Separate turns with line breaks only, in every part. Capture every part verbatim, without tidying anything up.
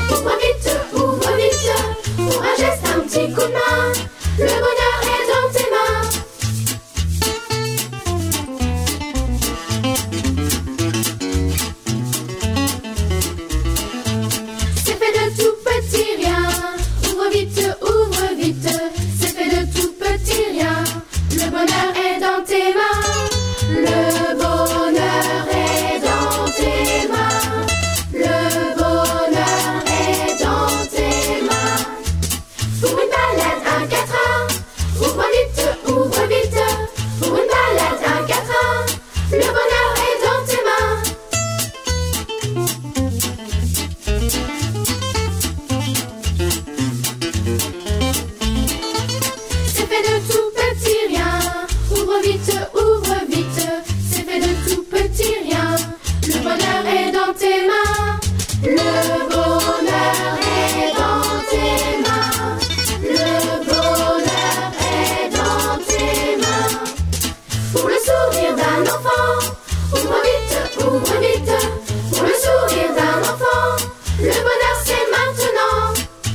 Ouvre vite, ouvre vite, pour un geste, un petit coup de main. Le bonheur est dans tes mains. C'est fait de tout petit rien. Ouvre vite, ouvre vite, c'est fait de tout petit rien. Le bonheur est dans tes mains. Le bonheur est dans tes mains. Le bonheur est dans tes mains. Pour une balade, un quatrain. Ouvre vite, ouvre vite. Pour une balade, un quatrain. Le bonheur est dans tes mains. C'est fait de tout petit rien. Ouvre vite, ouvre vite. C'est fait de tout petit rien. Le bonheur est dans tes mains. Le bonheur est dans tes mains. Le bonheur est dans tes mains. Pour le sourire d'un enfant. Ouvre vite, ouvre vite. Pour le sourire d'un enfant. Le bonheur c'est maintenant.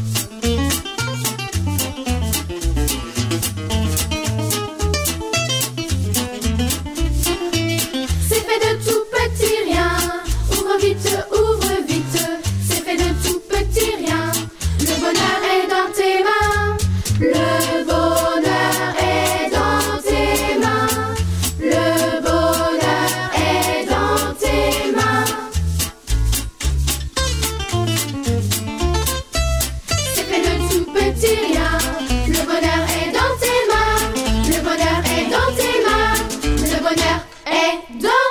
C'est fait de tout petit rien. Ouvre vite, ouvre vite. C'est fait de tout petit rien. Le bonheur est dans tes mains. Le bonheur est dans tes mains. Le bonheur est dans tes mains. C'est fait de tout petit rien. Le bonheur est dans tes mains. Le bonheur est dans tes mains. Le bonheur est dans